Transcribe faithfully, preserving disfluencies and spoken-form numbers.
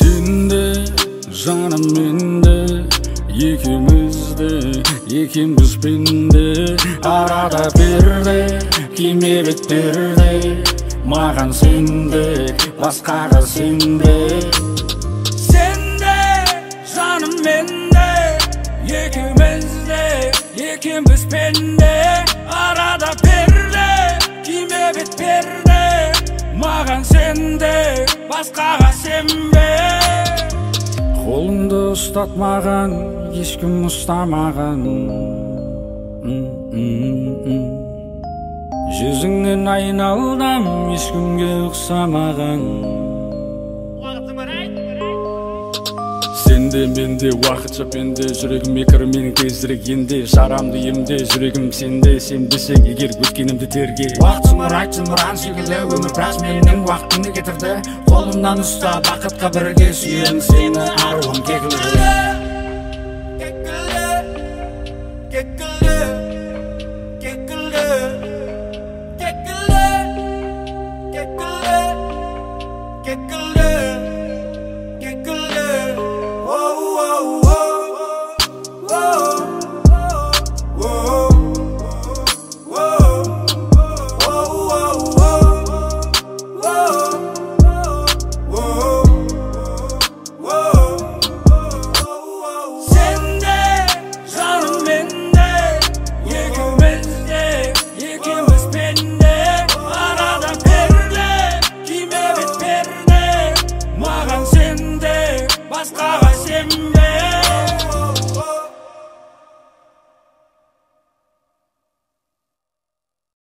Sende, жаным менде, екеумізде, екеуміз пенде. Арада перде, киме беттерде, маған сенде, басқаға сенбе. Сенде, жаным менде, екеумізде, екеуміз пенде. Арада перде, киме беттерде, маған сенде, басқаға сенбе. Қолымды ұстатмаған, ешкім ұстамаған. Жүзіңнен айналдым, ешкімге ұқсамаған. Сенде менде уақытша пенде, жүрегім екір менің тезірек енді. Шарамды емде, жүрегім сенде, сенбесең егер өткенімді терге. Уақыт сұмырайт зымыран секілді, өмір біраз менің уақытымды кетірді. Қолымнан ұста, бақытқа бірге сүйем сені, аруым кекілді. Басқаға сенбе.